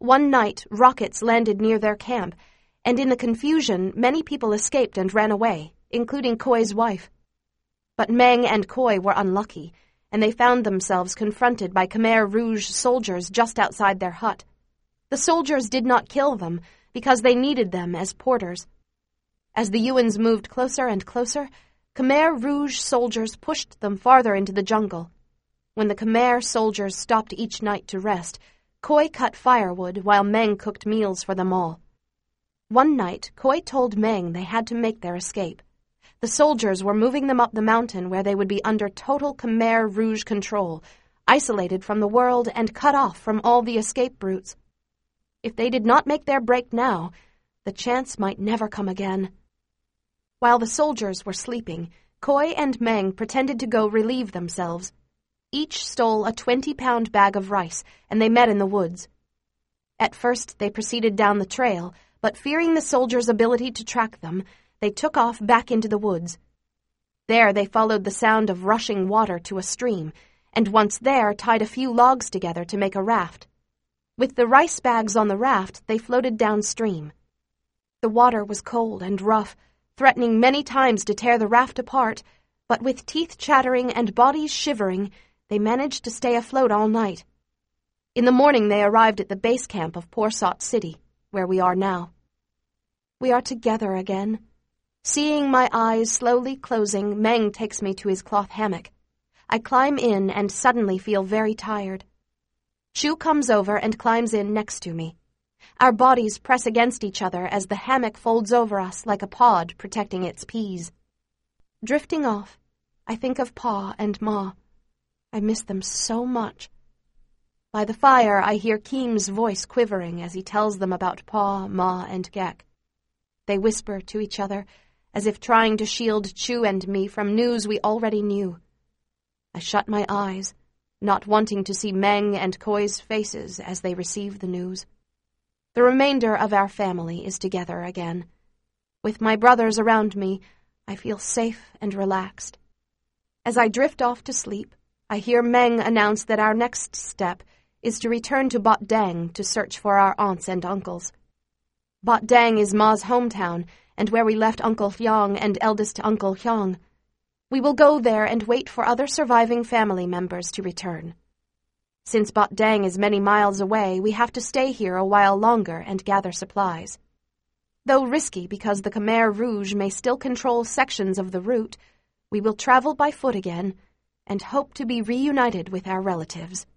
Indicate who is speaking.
Speaker 1: One night, rockets landed near their camp, and in the confusion, many people escaped and ran away, including Koi's wife. But Meng and Koi were unlucky, and they found themselves confronted by Khmer Rouge soldiers just outside their hut. The soldiers did not kill them because they needed them as porters. As the Yuans moved closer and closer, Khmer Rouge soldiers pushed them farther into the jungle. When the Khmer soldiers stopped each night to rest, Koi cut firewood while Meng cooked meals for them all. One night, Koi told Meng they had to make their escape. The soldiers were moving them up the mountain where they would be under total Khmer Rouge control, isolated from the world and cut off from all the escape routes. If they did not make their break now, the chance might never come again. While the soldiers were sleeping, Koi and Meng pretended to go relieve themselves. Each stole a 20-pound bag of rice, and they met in the woods. At first, they proceeded down the trail, but fearing the soldiers' ability to track them, they took off back into the woods. There they followed the sound of rushing water to a stream, and once there tied a few logs together to make a raft. With the rice bags on the raft, they floated downstream. The water was cold and rough, threatening many times to tear the raft apart, but with teeth chattering and bodies shivering, they managed to stay afloat all night. In the morning they arrived at the base camp of Porsot City, where we are now. We are together again. Seeing my eyes slowly closing, Meng takes me to his cloth hammock. I climb in and suddenly feel very tired. Chu comes over and climbs in next to me. Our bodies press against each other as the hammock folds over us like a pod protecting its peas. Drifting off, I think of Pa and Ma. I miss them so much. By the fire, I hear Keem's voice quivering as he tells them about Pa, Ma, and Gek. They whisper to each other, as if trying to shield Chu and me from news we already knew. I shut my eyes, not wanting to see Meng and Koi's faces as they receive the news. The remainder of our family is together again. With my brothers around me, I feel safe and relaxed. As I drift off to sleep, I hear Meng announce that our next step is to return to Bot Dang to search for our aunts and uncles. Bot Dang is Ma's hometown, and where we left Uncle Hyang and eldest Uncle Hyang. We will go there and wait for other surviving family members to return. Since Bot Dang is many miles away, we have to stay here a while longer and gather supplies. Though risky because the Khmer Rouge may still control sections of the route, we will travel by foot again and hope to be reunited with our relatives.